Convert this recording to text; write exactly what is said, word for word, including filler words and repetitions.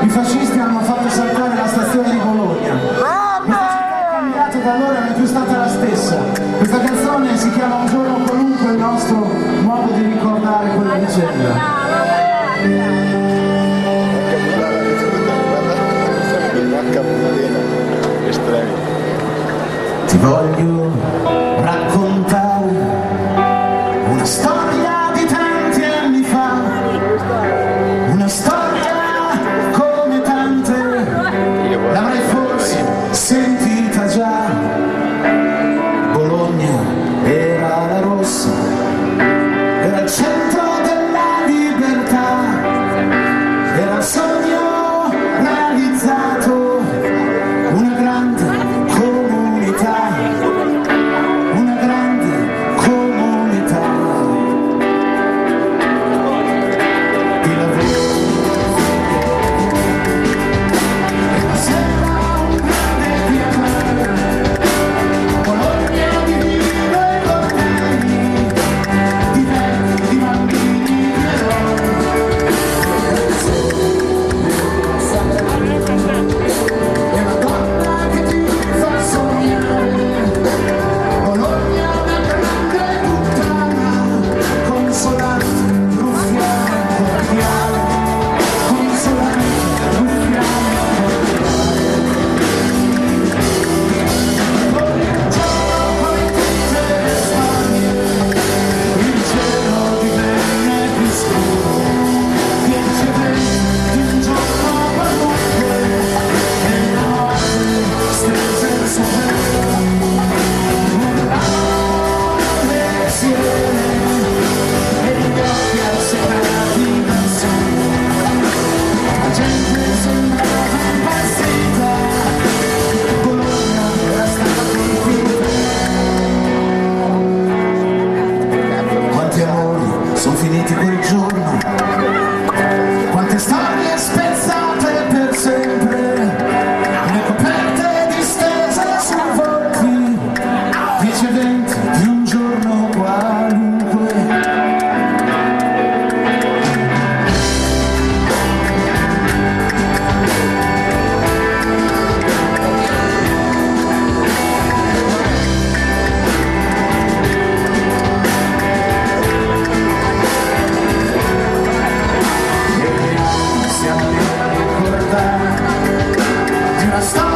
I fascisti hanno fatto saltare la stazione di Bologna. Questa città è cambiata da allora, non è più stata la stessa. Questa canzone si chiama Un giorno qualunque, il nostro modo di ricordare quella vicenda. Ti voglio raccontare una storia di tanti anni fa, una storia come tante, l'avrai forse sentita già. Bologna era la rossa, era il centro della libertà, era il sogno realizzato, una grande comunità, una grande comunità di lavoro. E la sera un grande piacere, Bologna di vino e cortei, di vecchi, di bambini, di eroi. E la donna che ti fa sognare, Bologna una grande puttana, consolante, ruffiana, cordiale, consolante, ruffiana, cordiale. Poi un giorno, come tutte le storie, il cielo divenne più scuro, dieci venti di un giorno qualunque, e la notte stese il suo velo, urlavano le sirene e gli occhi asseccati dal sole. La gente sembrava impazzita, Bologna era stata colpita. Quanti amori sono finiti quel giorno, quante storie spezzate per sempre, le coperte distese sui volti, dieci e venti di un giorno qualunque. E siamo a ricordare di una storia